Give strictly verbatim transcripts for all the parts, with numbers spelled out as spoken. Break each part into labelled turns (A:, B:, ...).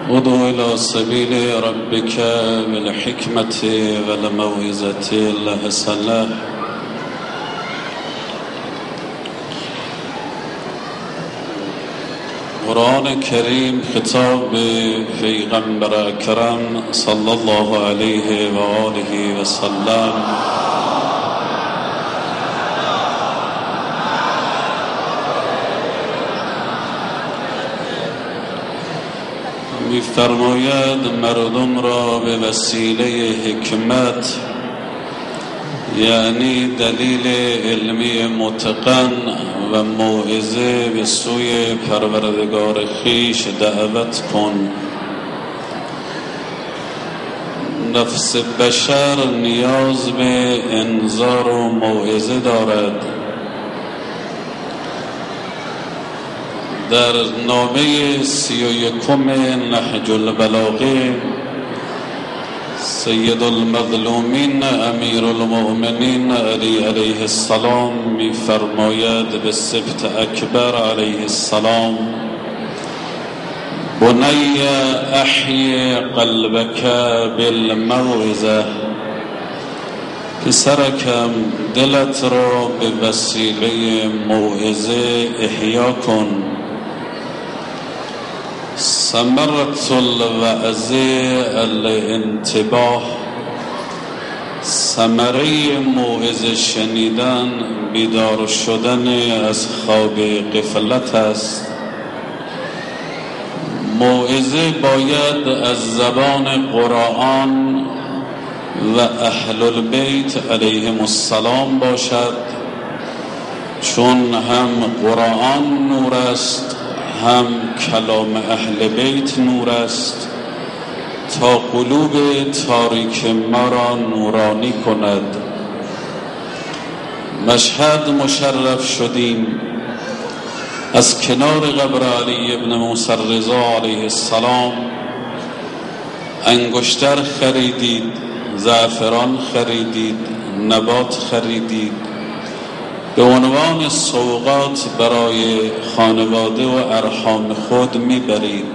A: ادع إلى سبيل ربك بالحكمة والموعظة الحسنة. قرآن کریم خطاب به پیغمبر اکرم صلی الله علیه و آله و سلم می‌فرماید مردم را به وسیله حکمت، یعنی دلیل علمی متقن و موعظه به سوی پروردگار خویش دعوت کن. نفس بشر نیاز به انذار و موعظه دارد. در نامه سی و یکم نهج البلاغه سید المظلومین امیر المؤمنین علی علیه السلام می فرماید به سبط اکبر علیه السلام: بنی احی قلبک بالموعظه، پسرکم دلت را به وسیله موعظه احیا کن. ثمرة الوعظ الانتباه، ثمره موعظه شنیدن بیدار شدن از خواب غفلت است. موعظه باید از زبان قرآن و اهل البیت علیهم السلام باشد، چون هم قرآن نور است هم کلام اهل بیت نور است تا قلوب تاریک ما را نورانی کند. مشهد مشرف شدیم، از کنار قبر علی ابن موسی رضا علیه السلام انگشتر خریدید، زعفران خریدید، نبات خریدید، به عنوان سوغات برای خانواده و ارحام خود میبرید.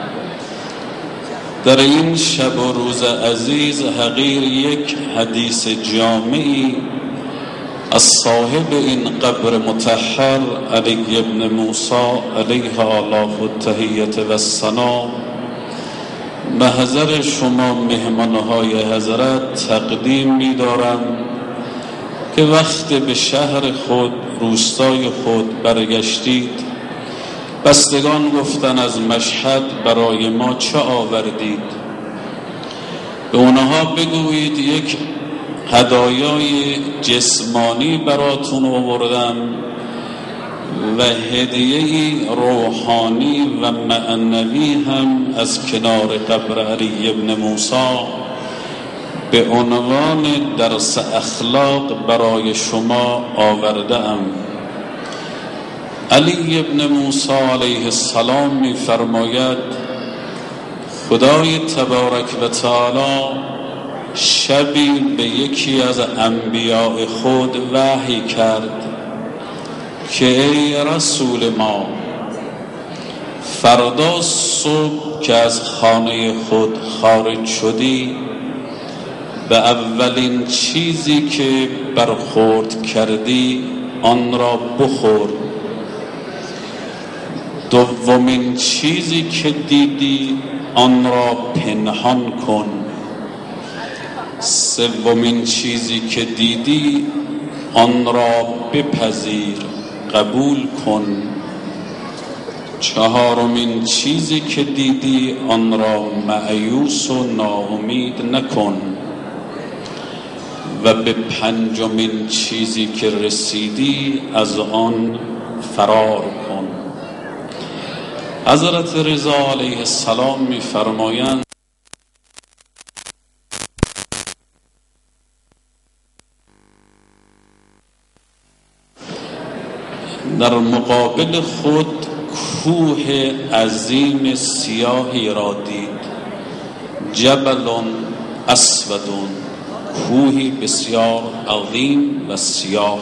A: در این شب و روز عزیز حقیر یک حدیث جامعی از صاحب این قبر مطهر علی ابن موسی علیه آلاف التحیت و الثنا محضر شما مهمانهای حضرت تقدیم می‌دارم که وقت به شهر خود، روستای خود برگشتید، بستگان گفتن از مشهد برای ما چه آوردید؟ به اونها بگویید یک هدایای جسمانی براتون آوردم و هدیه‌ای روحانی و معنوی هم از کنار قبر علی ابن موسی به عنوان درس اخلاق برای شما آورده‌ام. علی ابن موسی علیه السلام می فرماید خدای تبارک و تعالی شبی به یکی از انبیاء خود وحی کرد که ای رسول ما، فردا صبح که از خانه خود خارج شدی به اولین چیزی که برخورد کردی آن را بخور، دومین چیزی که دیدی آن را پنهان کن، سومین چیزی که دیدی آن را بپذیر، قبول کن، چهارمین چیزی که دیدی آن را مایوس و ناامید نکن و به پنجمین چیزی که رسیدی از آن فرار کن. حضرت رضا علیه السلام می فرمایند در مقابل خود کوه عظیم سیاهی را دید، جبل اسود، کوهی بسیار عظیم و سیاه.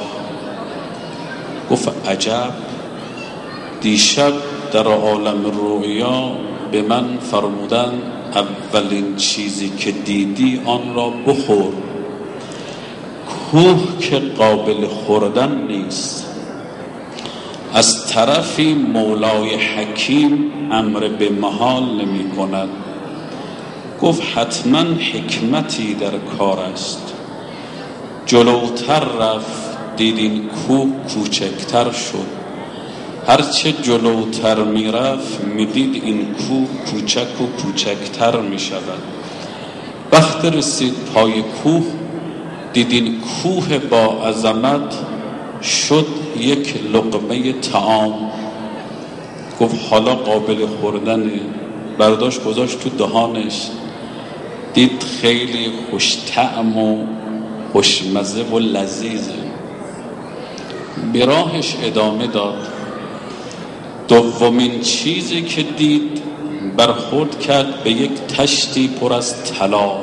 A: گفت عجب، دیشب در عالم رویا به من فرمودن اولین چیزی که دیدی آن را بخور. کوه که قابل خوردن نیست. از طرفی مولای حکیم امر به محال نمی کند. گفت حتما حکمتی در کار است. جلوتر رفت دید این کوه کوچکتر شد. هرچه جلوتر می رفت می دید این کوه کوچک و کوچکتر می شود. وقت رسید پای کوه دید این کوه با عظمت شد یک لقمه طعام. گفت حالا قابل خوردنه. برداشت گذاشت تو دهانش، دید خیلی خوش طعم و خوشمزه و لذیذه. به راهش ادامه داد. دومین چیزی که دید برخورد کرد به یک تشتی پر از طلا.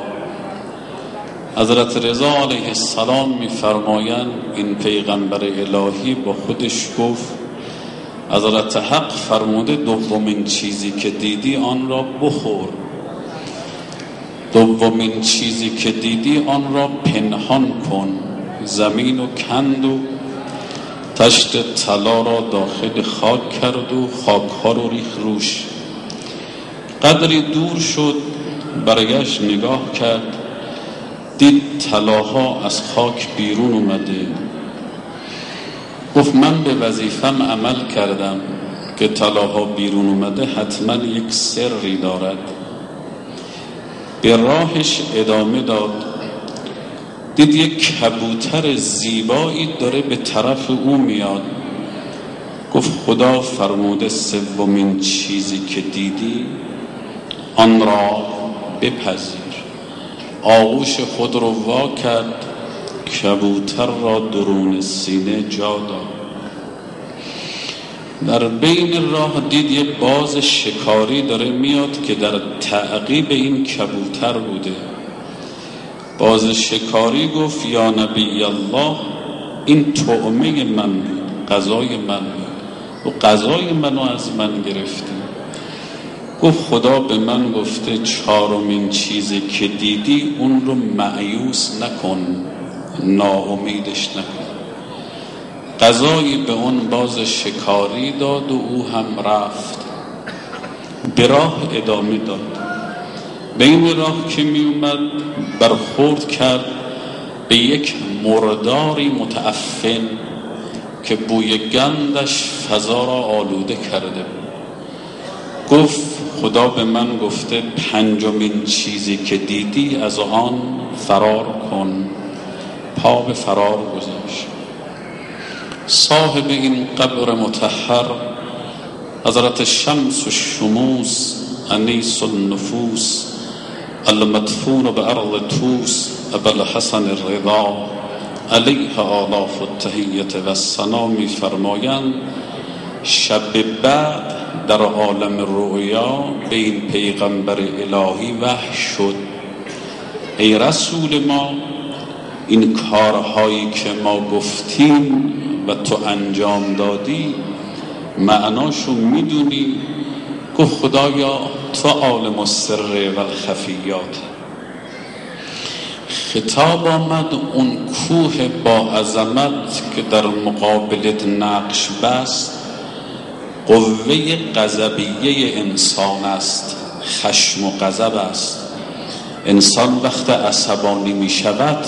A: حضرت رضا علیه السلام می‌فرمایند این پیغمبر الهی با خودش گفت حضرت حق فرموده دومین چیزی که دیدی آن را بخور. دومین چیزی که دیدی آن را پنهان کن. زمین و کند و تشت طلا را داخل خاک کرد و خاک‌ها رو ریخت روش. قدری دور شد، برگشت نگاه کرد، دید طلاها از خاک بیرون اومده. گفت من به وظیفم عمل کردم که طلاها بیرون اومده حتما یک سری دارد. به راهش ادامه داد. دید یک کبوتر زیبایی داره به طرف او میاد. گفت خدا فرموده سومین چیزی که دیدی آن را بپذیر. آغوش خود رو وا کرد، کبوتر را درون سینه جا داد. در بین راه دید یک باز شکاری داره میاد که در تعقیب این کبوتر بوده. باز شکاری گفت یا نبی الله این طعمه من بود، غذای من بود و غذای منو از من گرفتی. گفت خدا به من گفته چهارمین چیزی که دیدی اون رو مایوس نکن، ناامیدش نکن. غذایی به اون باز شکاری داد و او هم رفت. به راه ادامه داد. به این راه که می اومد برخورد کرد به یک مرداری متعفن که بوی گندش فضا را آلوده کرده. گفت خدا به من گفته پنجمین چیزی که دیدی از آن فرار کن. پا به فرار گذاشت. صاحب این قبر مطهر حضرت شمس الشموس انیس النفوس المدفون به ارض توس ابا الحسن الرضا علیه آلاف التحیت و الثنا می فرمایند شب بعد در عالم رؤیا به این پیغمبر الهی وحی شد ای رسول ما این کارهایی که ما گفتیم و تو انجام دادی معناشو میدونی؟ گفت خدایا تو عالم السر و الخفیات. خطاب آمد اون کوه با عظمت که در مقابلت نقش بست قوه غضبیه انسان است، خشم و غضب است. انسان وقت عصبانی می شود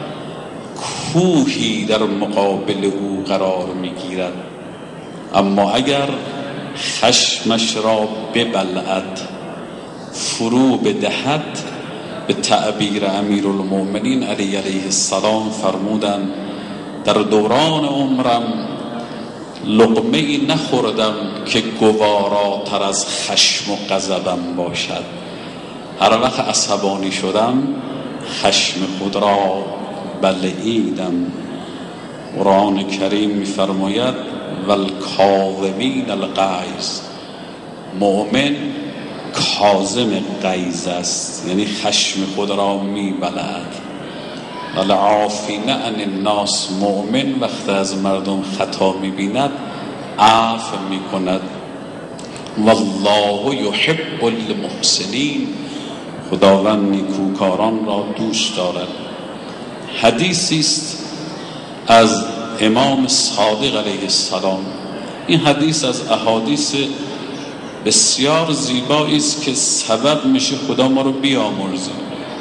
A: کوهی در مقابل او قرار می گیرد، اما اگر خشمش را ببلعد فرو بدهد، به تعبیر امیرالمؤمنین علی علیه السلام فرمودند در دوران عمرم لقمه ای نخوردم که گواراتر از خشم و غضبم باشد. هر وقت عصبانی شدم خشم خود را بلعیدم. قرآن کریم می‌فرماید والکاظمین الغیظ. مؤمن کاظم غیظ است، یعنی خشم خود را می‌بلعد. والعافین عن الناس. مؤمن وقت از مردم خطا می‌بیند عفو می‌کند. والله یحب المحسنین، خداوند نیکوکاران را دوست دارد. حدیثی است از امام صادق علیه السلام. این حدیث از احادیث بسیار زیبایی است که سبب میشه خدا ما رو بیامرزه.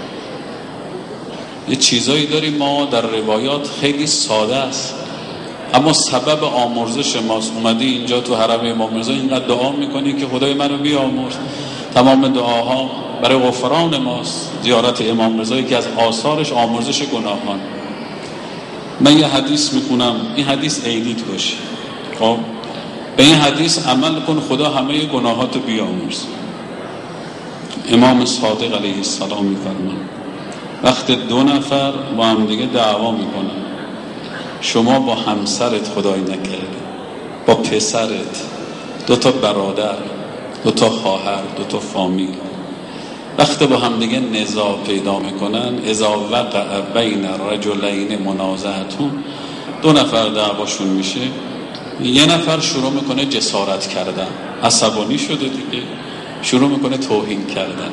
A: یه چیزایی داریم ما در روایات خیلی ساده است اما سبب آمرزش ماست. اومدی اینجا تو حرم امام رضا اینقدر دعا میکنی که خدای منو بیامرز. تمام دعاها برای غفران ماست. زیارت امام رضا که از آثارش آمرزش گناهان. من یه حدیث میکنم، این حدیث عیدیت باشه، خب به این حدیث عمل کن، خدا همه گناهاتو بیامرز. امام صادق علیه السلام میفرمایند وقت دو نفر با هم دیگه دعوا میکنن، شما با همسرت خدای نکرده، با پسرت، دو تا برادر، دو تا خواهر، دو تا فامیل، وقت با هم دیگه نزاع پیدا میکنن، اذا وقع بین رجلین منازعتون، دو نفر دعواشون میشه، یه نفر شروع میکنه جسارت کردن، عصبانی شده دیگه، شروع میکنه توهین کردن.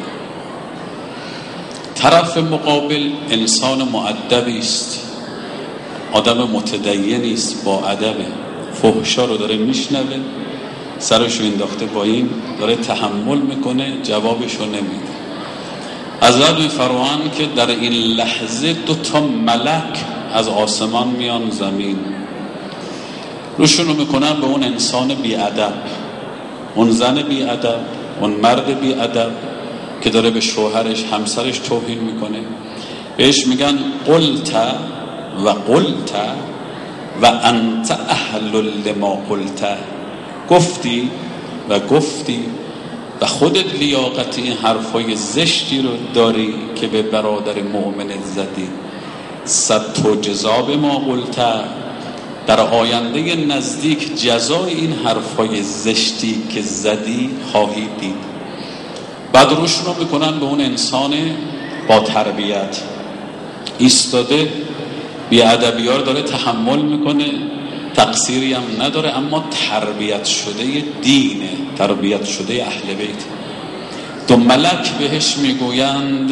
A: طرف مقابل انسان مؤدبی است، آدم متدینی است، با ادبه، فحشا رو داره میشنوه، سرشو انداخته با این، داره تحمل میکنه، جوابشو نمیده. حضرت میفرمایند که در این لحظه دو تا ملک از آسمان میان زمین، روشونو میکنن به اون انسان بی ادب، اون زن بی ادب، اون مرد بی ادب که داره به شوهرش، همسرش توهین میکنه. بهش میگن قلت و قلت و انت اهل لما قلت، گفتی و گفتی و خودت لیاقت این حرفای زشتی رو داری که به برادر مؤمنت زدی. صد تو جزا به ما قلت، در آینده نزدیک جزای این حرفای زشتی که زدی خواهی دید. بعد روش رو میکنن به اون انسان با تربیت، ایستاده، بی ادبیار داره تحمل میکنه، تقصیری هم نداره اما تربیت شده دینه، تربیت شده اهل بیت. دو ملک بهش میگویند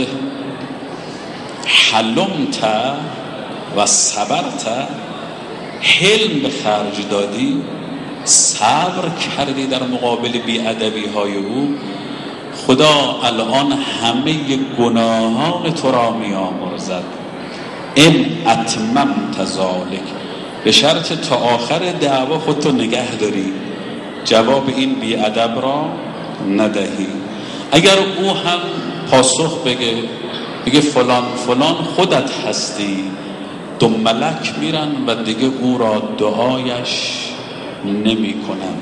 A: حلمت و صبرت، حلم به خرج دادی، صبر کردی در مقابل بی‌ادبی های او، خدا الان همه گناهان تو را میامرزد. ان اتممت ذلک، به شرط تا آخر دعوا خودتو نگه داری، جواب این بی‌ادب را ندهی. اگر او هم پاسخ بگه بگه فلان فلان خودت هستی، دو ملک میرن و دیگه او را دعایش نمی کنن.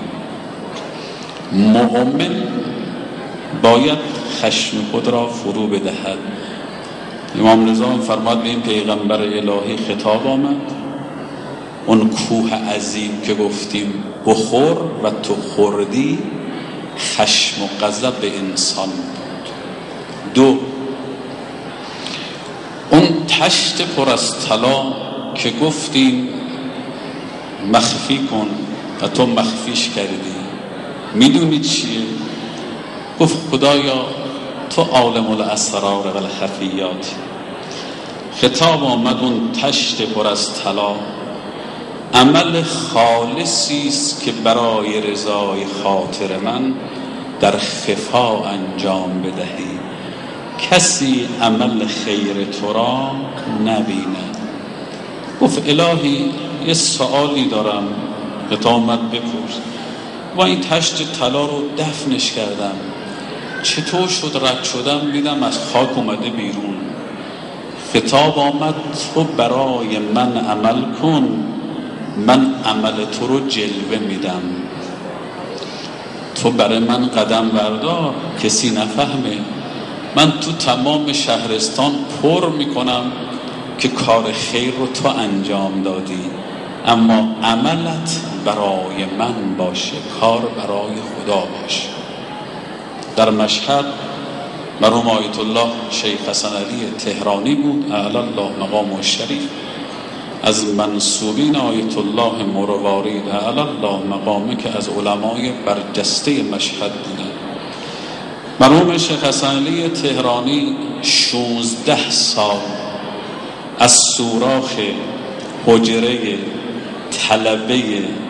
A: مؤمن باید خشم خود را فرو بدهد. امام رضا فرماد به این پیغمبر الهی خطاب آمد، اون کوه عظیم که گفتیم بخور و تو خوردی، خشم و غضب به انسان بود. دو، اون تشت پر از طلا که گفتیم مخفی کن و تو مخفیش کردی، میدونی چیه؟ گفت خدایا تو عالم الاسرار و الخفیات. خطاب آمد اون تشت پر از طلا عمل خالصی است که برای رضای خاطر من در خفا انجام بدهی، کسی عمل خیر تو را نبیند. گفت الهی یه سوالی دارم، خطاب آمد بپرس. و این تشت طلا رو دفنش کردم، چطور شد رد شدم دیدم از خاک اومده بیرون. خطاب آمد تو برای من عمل کن، من عمل تو رو جلوه میدم. تو برای من قدم بردار، کسی نفهمه، من تو تمام شهرستان پر میکنم که کار خیر رو تو انجام دادی، اما عملت برای من باشه، کار برای خدا باشه. در مشهد مرحوم آیت الله شیخ حسن علی تهرانی بود، اعلی الله مقامه الشریف، از منصوبین آیت الله مروارید علی الله مقامه که از علمای برجسته مشهد بودن. مرحوم شیخ حسن علی تهرانی شانزده سال از سوراخ حجره طلبه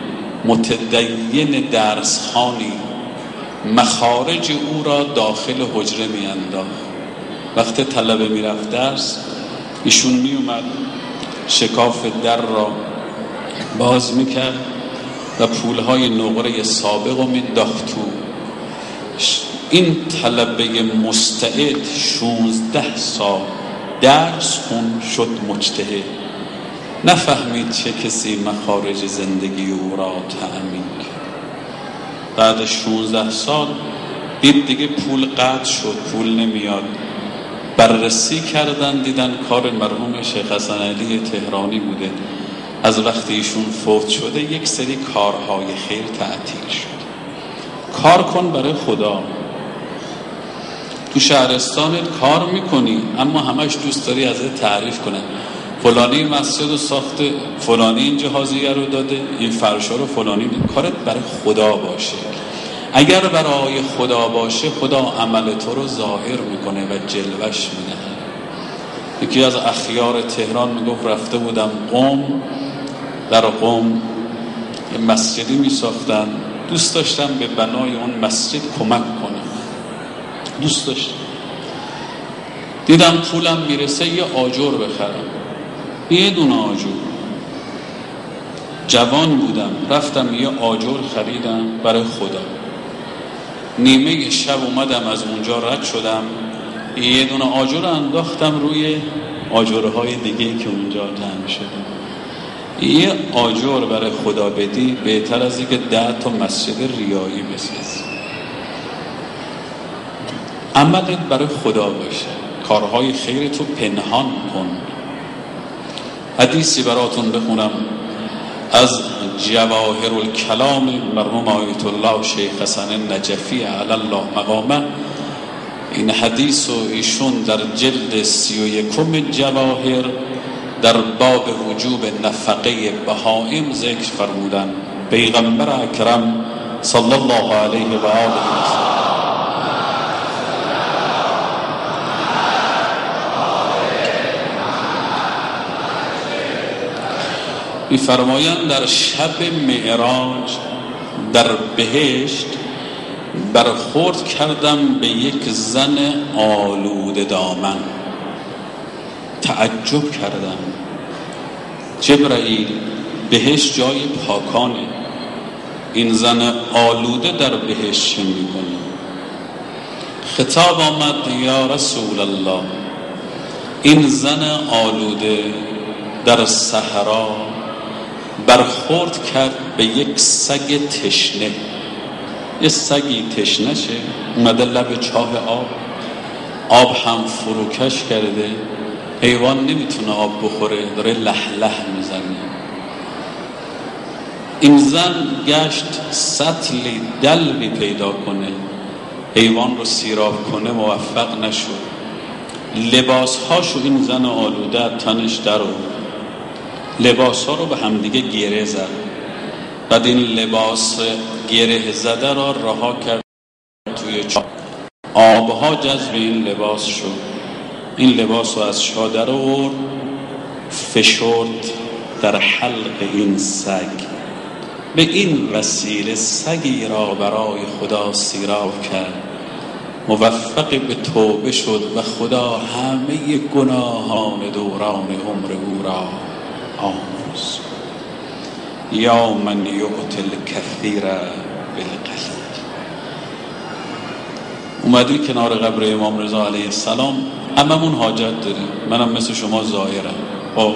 A: متدین درسخانی مخارج او را داخل حجره می انداخت. وقت طلبه می رفت درس، ایشون می اومد شکاف در را باز می کرد و پولهای نقره سابق رو می انداخت تو. این طلبه مستعد شانزده سال درس خون شد مجتهد، نفهمید چه کسی مخارج زندگی او را تأمین کرد. بعد شانزده سال دید دیگه پول قطع شد، پول نمیاد. بررسی کردن دیدن کار مرحوم شیخ حسن علی تهرانی بوده. از وقتی ایشون فوت شده یک سری کارهای خیر تعطیل شد. کار کن برای خدا. تو شهرستانت کار میکنی اما همش دوست داری ازت تعریف کنن، فلانی مسجد رو ساخته، فلانی این جهازیه رو داده، این فرشا رو فلانی ده. کارت برای خدا باشه. اگر برای خدا باشه خدا عمل تو رو ظاهر میکنه و جلوش میده. یکی از اخیار تهران میگفت رفته بودم قم، در قم یه مسجدی میساختن، دوست داشتم به بنای اون مسجد کمک کنم، دوست داشتم. دیدم پولم میرسه یه آجر بخرم، یه دونه آجر. جوان بودم رفتم یه آجر خریدم برای خدا. نیمه شب اومدم از اونجا رد شدم، یه دونه آجر انداختم روی آجرهای دیگه که اونجا جمع شده. یه آجر برای خدا بدی بهتر از اینکه ده تا مسجد ریایی بسازی. عملت برای خدا باشه، کارهای خیر تو پنهان کن. حدیثی براتون بخونم از جواهر الکلام مرحوم آیت الله شیخ حسن نجفی علی الله مقامه. این حدیث و ایشون در جلد سی و یکم جواهر در باب وجوب نفقه بهائم ذکر فرمودن. پیغمبر اکرم صلی الله علیه و آله و سلم می‌فرمایند در شب معراج در بهشت برخورد کردم به یک زن آلوده دامن. تعجب کردم، جبرائیل بهشت جای پاکانه، این زن آلوده در بهشت چه می‌کنه؟ خطاب آمد یا رسول الله، این زن آلوده در صحرا برخورد کرد به یک سگ تشنه. یه سگی تشنه شه اومده لب چاه آب، آب هم فروکش کرده، حیوان نمیتونه آب بخوره، داره لح لح میزنه. این زن گشت سطلی دلوی پیدا کنه، حیوان رو سیراب کنه، موفق نشد. لباسهاشو این زن آلوده تنش در آورد، لباس ها رو به همدیگه گره زد. بعد این لباس گره زده را رها کرد توی چاه، آبها جذب این لباس شد. این لباس رو از چاه در آورد، فشرد در حلق این سگ. به این وسیله سگی را برای خدا سیراب کرد، موفق به توبه شد و خدا همه گناهان دوران عمر او را آمرز. یا من یعطی الکثیر بالقلیل. اومدی کنار قبر امام رضا علیه السلام، هممون حاجت داریم، منم مثل شما زائرم، خب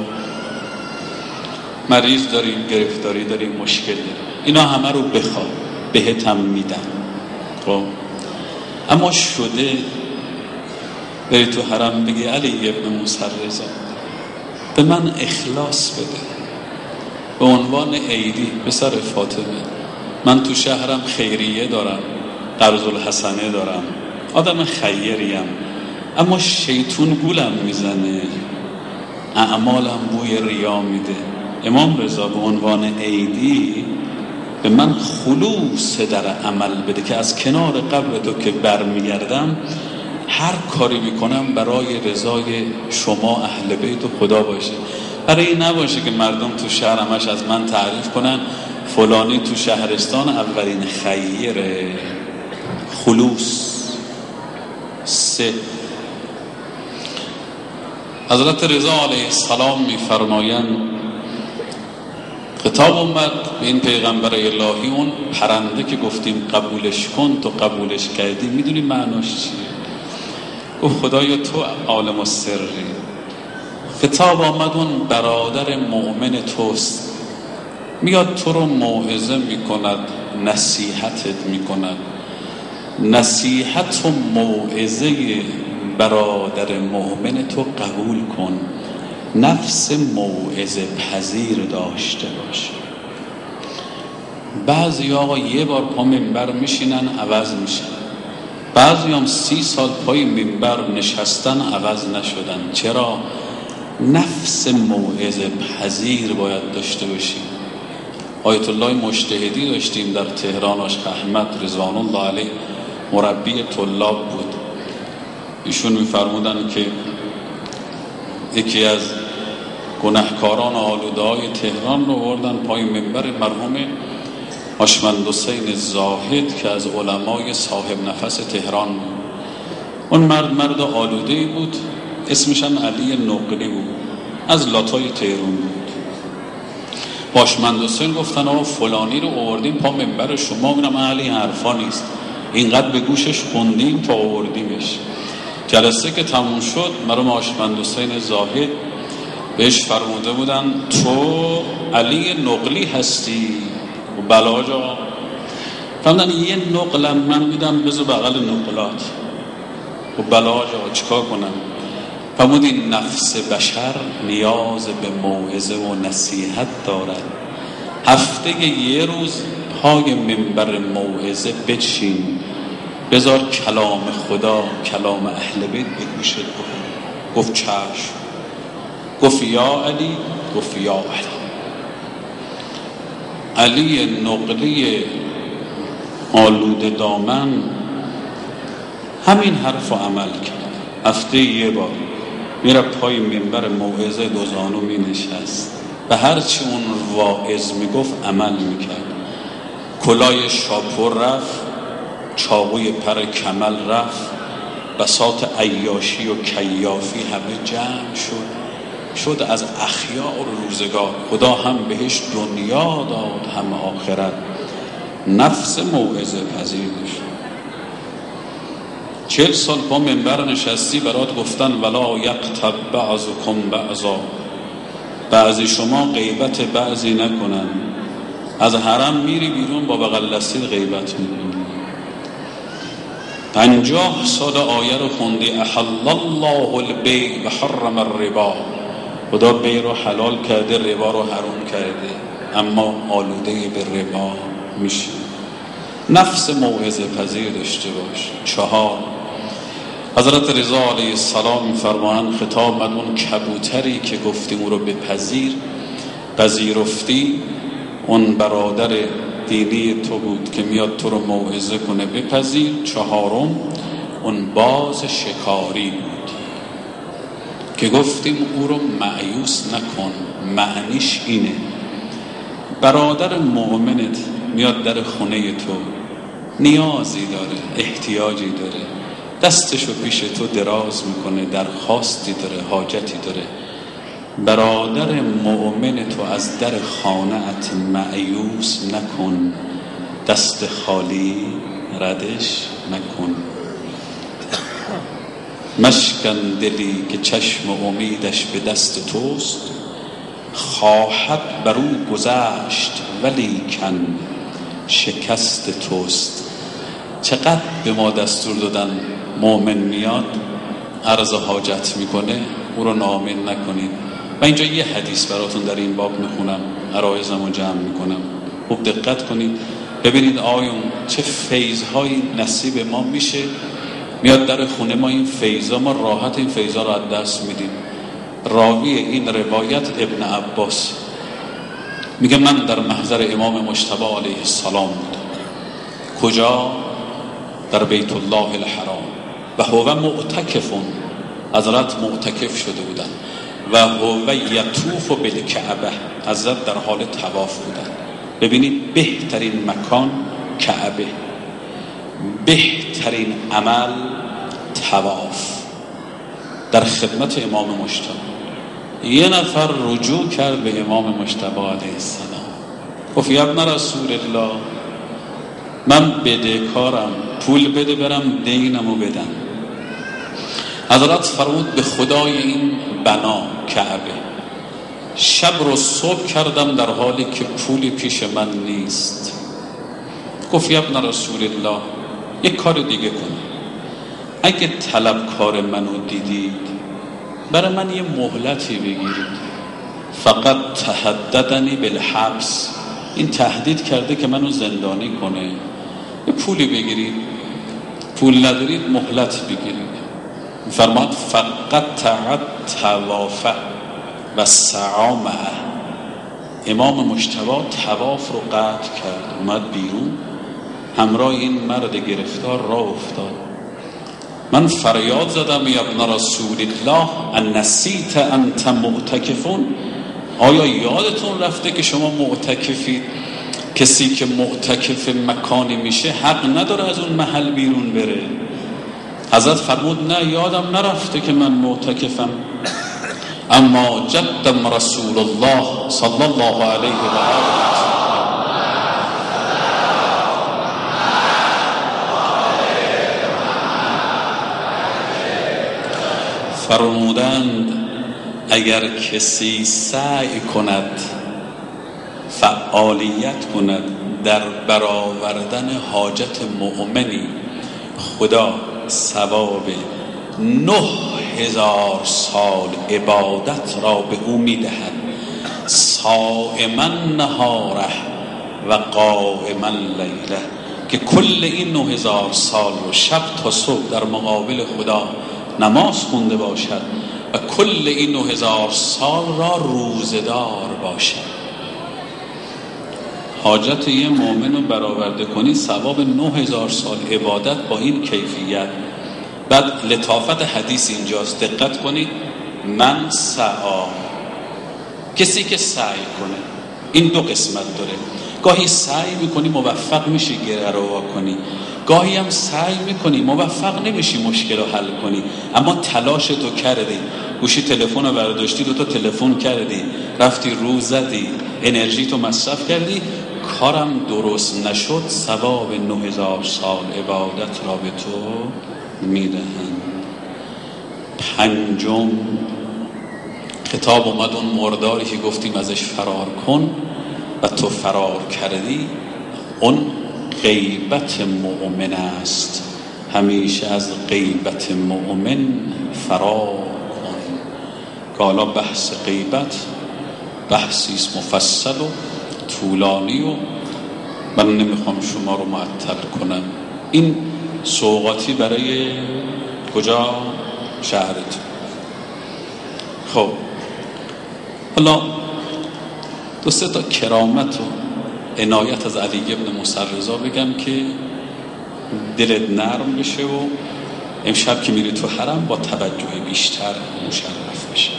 A: مریض داریم، گرفتاری داریم، مشکل داریم، اینا همه رو بخواه بهت هم میدن. خب اما شده بری تو حرم بگی علی ابن موسی رضا به من اخلاص بده، به عنوان عیدی پسر فاطمه من تو شهرم خیریه دارم، قرض الحسنه دارم، آدم خیریم، اما شیطون گولم میزنه، اعمالم بوی ریا میده. امام رضا به عنوان عیدی به من خلوص در عمل بده که از کنار قبر تو که برمیگردم هر کاری میکنم برای رضای شما اهل بیت و خدا باشه. برای این نباشه که مردم تو شهر همش از من تعریف کنن فلانی تو شهرستان اولین خیره. خلوص. سه، حضرت رضا علیه السلام میفرمایند خطاب اومد به این پیغمبر الهی، اون پرنده که گفتیم قبولش کن تو قبولش کردی، میدونی معناش چیه؟ گفت خدایا تو عالم السری. خطاب آمد اون برادر مؤمن توست، میاد تو رو موعظه میکند، نصیحتت میکند. نصیحت و موعظه برادر مؤمن تو قبول کن، نفس موعظه پذیر داشته باش. بعضی آقا یه بار پا منبر میشینن عوض میشن، بعضی هم سی سال پای منبر نشستن عوض نشدن. چرا؟ نفس موعظه پذیر باید داشته باشیم. آیت الله مجتهدی داشتیم در تهران، آشق احمد رضوان الله علیه مربی طلاب بود. ایشون میفرمودن که یکی از گناهکاران آلوده های تهران رو آوردن پای منبر مرحوم هاشمند حسین زاهد که از علمای صاحب نفس تهران بود. اون مرد مرد آلوده بود، اسمش هم علی نقلی بود، از لاتای تهران بود. هاشمند حسین گفتن آقا فلانی رو آوردیم پا منبر شما. میگم اهل حرفا نیست، اینقدر به گوشش خوندیم تا آوردیمش. جلسه که تموم شد مرحوم هاشمند حسین زاهد بهش فرموده بودن تو علی نقلی هستی؟ و بلا جا فرمودن یه نقلم من میدم بذار بغل نقلات. و بلا جا چیکار کنم؟ فرمود این نفس بشر نیاز به موعظه و نصیحت دارد. هفته یه روز پای منبر موعظه بچین، بذار کلام خدا، کلام اهل بیت به گوشت بخور. گفت چشم. گفت یا علی. گفت یا علی. علی نقلی آلوده دامن همین حرف عمل کرد. هفته یه بار میره پای منبر موعظه دوزانو می نشست، به هرچی اون واعظ میگفت عمل میکرد. کلای شاپور رفت، چاقوی پر کمل رفت، بساط عیاشی و کیافی همه جمع شد. شد از اخیار روزگار، خدا هم بهش دنیا داد هم آخرت. نفس موعظه پذیر داشت. چهل سال پا منبر نشستی برات گفتن ولا یغتب بعضکم بعضا، بعضی شما غیبت بعضی نکنن. از حرم میری بیرون با بغل دستی غیبت میکنی. پنجاه سال آیه رو خوندی احل الله البیع و حرم الربا، خدا بیع رو حلال کرده ربا رو حرام کرده، اما آلوده به ربا میشه. نفس موعظه پذیر داشته باش. چهار، حضرت رضا علیه السلام میفرمایند خطاب من اون کبوتری که گفتیم او رو بپذیر، پذیرفتی، اون برادر دینی تو بود که میاد تو رو موعظه کنه بپذیر. چهارم اون باز شکاری بود که گفتیم او رو مایوس نکن. معنیش اینه برادر مؤمنت میاد در خونه تو، نیازی داره، احتیاجی داره، دستشو پیش تو دراز میکنه، درخواستی داره، حاجتی داره. برادر مؤمن تو از در خانه‌ات مایوس نکن، دست خالی ردش نکن. مشکن دلی که چشم امیدش به دست توست، خواهد بر او گذشت ولی کن شکست توست. چقدر به ما دستور دادن مؤمن میاد عرض حاجت میکنه او رو ناامید نکنید. و اینجا یه حدیث براتون در این باب میخونم، عرایزم رو جمع میکنم، خوب دقت کنید ببینید آیون چه فیض‌هایی نصیب ما میشه. میاد در خونه ما این فیضا، ما راحت این فیضا رو از دست میدیم. راوی این روایت ابن عباس میگه من در محضر امام مجتبی علیه السلام بودم. کجا؟ در بیت الله الحرام. و هو معتکفون، حضرت معتکف شده بودن. و هو یطوف بالکعبه، حضرت در حال طواف بودن. ببینید بهترین مکان کعبه، بهترین عمل طواف، در خدمت امام مجتبی. یه نفر رجوع کرد به امام مجتبی علیه السلام، گفت یا ابن رسول الله من بدهکارم، پول بده برم دینمو بدم. حضرت فرمود به خدای این بنا کعبه شب رو صبح کردم در حالی که پولی پیش من نیست. گفت یا ابن رسول الله یک کار دیگه کن، اگه طلبکار منو دیدید برای من یه مهلتی بگیرید. فقط تهددنی بالحبس، این تهدید کرده که منو زندانی کنه، یه پولی بگیرید، پول ندارید مهلت بگیرید. فرماد فقط تعد توافع و سعا معه. امام مجتبی طواف رو قطع کرد، اومد بیرون همراه این مرد گرفتار راه افتاد. من فریاد زدم یا ابن رسول الله ان نسیت انت معتکفون، آیا یادتون رفته که شما معتکفید؟ کسی که معتکف مکانی میشه حق نداره از اون محل بیرون بره. حضرت فرمود نه یادم نرفته که من معتکفم، اما جدم رسول الله صلی الله علیه و آله فرمودند اگر کسی سعی کند فعالیت کند در برآوردن حاجت مؤمنی، خدا ثواب نه هزار سال عبادت را به او میدهد، صائما نهاره و قائما لیله، که کل این نه هزار سال رو شب تا صبح در مقابل خدا نماز خونده باشد و کل این نه هزار سال را روزدار باشد. حاجت یه مؤمن رو برآورده کنی، ثواب نه هزار سال عبادت با این کیفیت. بعد لطافت حدیث اینجاست، دقت کنید. من سعا، کسی که سعی کنه، این دو قسمت داره. گاهی سعی میکنی موفق میشی گره رو وا کنی، گاهی هم سعی میکنی موفق نمیشی مشکل رو حل کنی، اما تلاش تو کردی، گوشی تلفن رو برداشتی، دوتا تلفن کردی، رفتی رو زدی، انرژی تو مصرف کردی، کارم درست نشد، ثواب نه هزار سال عبادت را به تو میدهند. پنجم، خطاب اومد اون مرداری که گفتیم ازش فرار کن و تو فرار کردی، اون غیبت مؤمن است. همیشه از غیبت مؤمن فرار کن. که حالا بحث غیبت بحثی است مفصل و طولانی و من نمیخوام شما رو معطل کنم. این سوغاتی برای کجا؟ شهرت. خب حالا دو سه تا کرامت و عنایت از علی ابن موسی رضا بگم که دلت نرم بشه و امشب که میری تو حرم با توجه بیشتر مشرف بشه.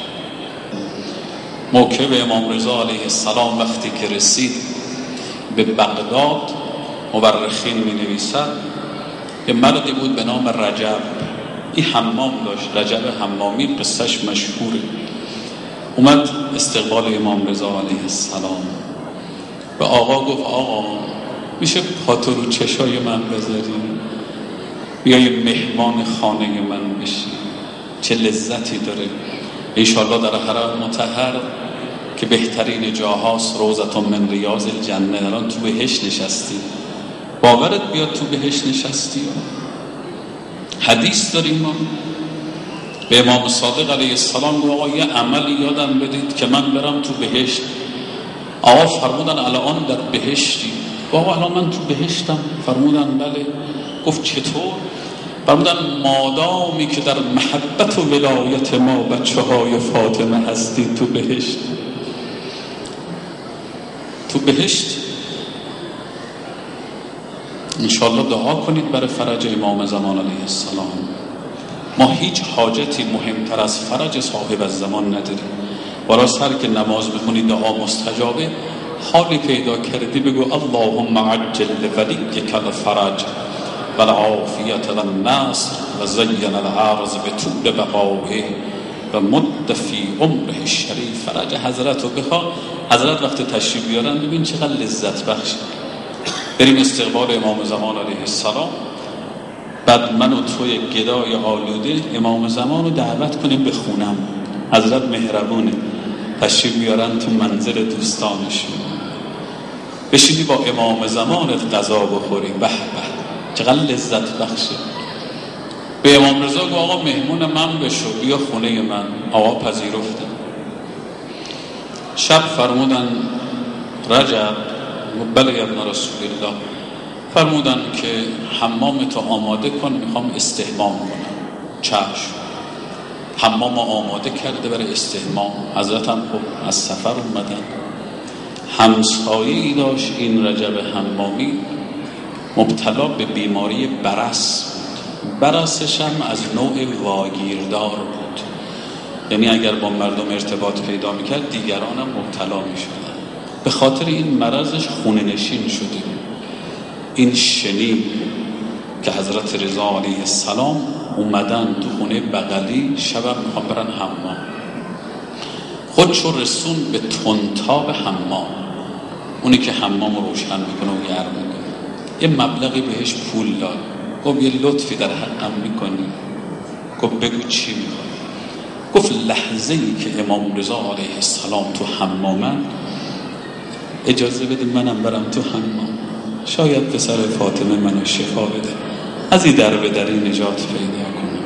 A: موکب امام رضا علیه السلام وقتی که رسید به بغداد، مورخین می نویسد یه مردی بود به نام رجب، این حمام داشت، رجب حمامی، قصهش مشهوره. اومد استقبال امام رضا علیه السلام و آقا گفت آقا میشه پاتو رو چشای من بذاری، بیای مهمان خانه من بشی، چه لذتی داره. انشاءالله در حرم مطهر که بهترین جاهاست، روضة من ریاض الجنه، الان تو بهش نشستی، باورت بیاد تو بهش نشستی. حدیث داریم ما به امام صادق علیه السلام گفت آقا یه عملی یادم بدید که من برم تو بهشت. آقا فرمودن الان در بهشتی؟ آقا الان من تو بهشتم. فرمودن بله. گفت چطور؟ فرمودن مادامی که در محبت و ولایت ما بچه های فاطمه هستی تو بهشت، تو بهشت انشاءالله دعا کنید برای فرج امام زمان علیه السلام. ما هیچ حاجتی مهمتر از فرج صاحب الزمان نداریم. ولی سر که نماز بخونی دعا مستجابه، حالی پیدا کردی بگو اللهم عجل لولیک الفرج و العافیت و النصر و زین العرض به طول بقائه و مد فی عمره الشریف. فرج حضرت رو بخوا. حضرت وقت تشریف بیارن ببین چقدر لذت بخشه. بریم استقبال امام زمان علیه السلام. بعد من و توی گدای آلوده امام زمان رو دعوت کنیم به خونم. حضرت مهربونه، تشریف بیارن تو منزل دوستانشون، بشینی با امام زمانت غذا بخوری. به به چقدر لذت بخشه. به امام رضا گفت آقا مهمون من بشو، بیا خونه من. آقا پذیرفتن. شب فرمودن رجب، بله ابن رسول الله، فرمودن که حمام تو آماده کن، میخوام استحمام کنم. چشم. حمام آماده کرده برای استحمام. حضرت هم خب از سفر اومدن. همسایه‌ای داشت این رجب حمامی، مبتلا به بیماری برص بود. برصش هم از نوع واگیردار بود، یعنی اگر با مردم ارتباط پیدا میکرد دیگران هم مبتلا میشدن. به خاطر این مرضش خونه نشین شده. این شنید که حضرت رضا علیه السلام اومدن تو خونه بغلی، شبم میخوام برن حمام. خودشو رسون به تندتاب حمام، اونی که حمام رو روشن میکنه و گرم میکنه. یه مبلغی بهش پول داد. گفت یه لطفی در حقم میکنی؟ گفت بگو چی میکنی؟ گفت لحظه ای که امام رضا علیه السلام تو حمامن، اجازه بده منم برم تو حمام، شاید پسر فاطمه منو شفا بده، از این در به دری نجات پیدا کنم.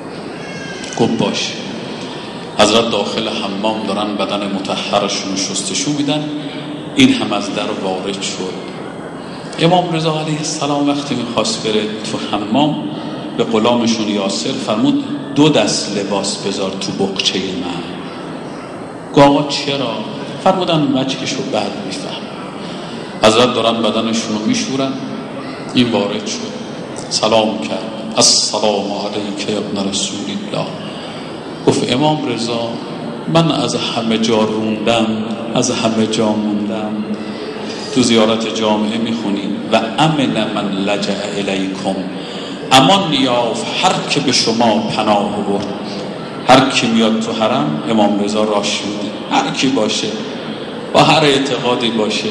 A: گفت باش. حضرت داخل حمام دارن بدن مطهرشون شستشو میدن. این هم از در وارد شد. امام رضا علیه السلام وقتی میخواست بره تو حمام، به غلامشون یاسر فرمود دو دست لباس بذار تو بقچه من. گفت آقا چرا؟ فرمودن وجهشو بعد میفهم. حضرت دارن بدنشون رو میشورن. این وارد شد، سلام کرد. السلام علیک ابن رسول الله. گفت امام رضا من از همه جا روندم، از همه جا موندم. تو زیارت جامعه میخونیم و امن من لجأ الیکم، امان یافت هر که به شما پناه برد. هر کی میاد تو حرم امام رضا راش میده، هر کی باشه، با هر اعتقادی باشه.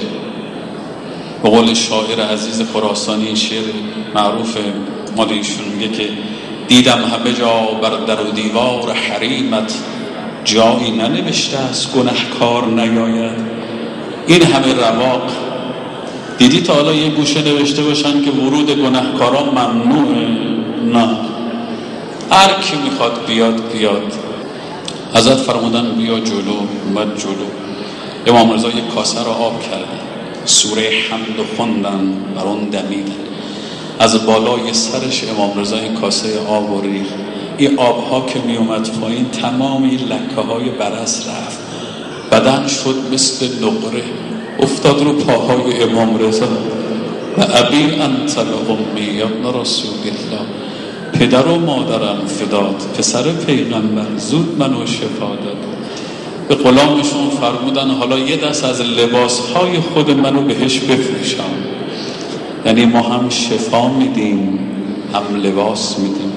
A: به قول شاعر عزیز خراسانی، شعر معروف مال ایشون میگه که دیدم همه جا بر در و دیوار حریمت، جایی ننوشته است گنهکار نیاید. این همه رواق دیدی تا حالا یه گوشه نوشته باشن که ورود گنهکاران ممنوعه؟ نه، هر کی میخواد بیاد بیاد. حضرت فرمودن بیا جلو. اومد جلو. امام رضا یک کاسه رو آب کردن، سوره حمد و خوندن، بر اون دمیدن. از بالای سرش امام رضا این کاسه آب و ریخت. این آبها که می اومد پایین تمام این لکه های برص رفت. بدن شد مثل نقره، افتاد رو پاهای امام رضا. و ابی انت لأمی ابن رسول الله، پدر و مادرم فدات، پسر پیغمبر، زود منو شفا داد. به غلامشون فرمودن حالا یه دست از لباسهای خود منو بهش بفروشم. یعنی ما هم شفا میدیم هم لباس میدیم.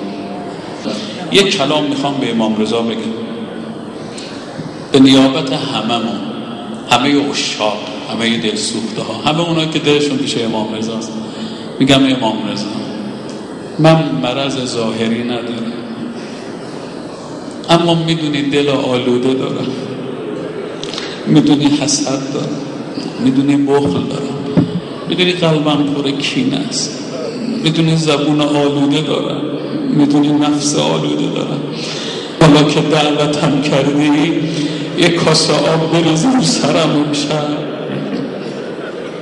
A: یک کلام میخوام به امام رضا بگم به نیابت هممون، همه عشاق، همه دلسوخته ها، همه اونایی که دلشون پیش امام رضاست. میگم امام رضا من مرض ظاهری ندارم، اما میدونی دل آلوده دارم، میدونی حسد دارم، میدونی بخل دارم، میدونی قلبم پر کینه است، میدونی زبون آلوده دارم، میدونی نفس آلوده دارم. حالا که دعوتم کردی یک کاسه آب بریز رو سرم امشب،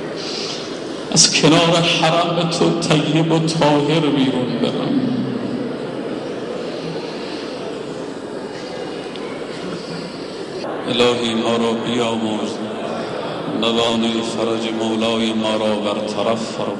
A: از کنار حرم تو طیب و طاهر بیرون برم. الهی ما را بیامرز، موانع فرج مولای ما را برطرف فرما.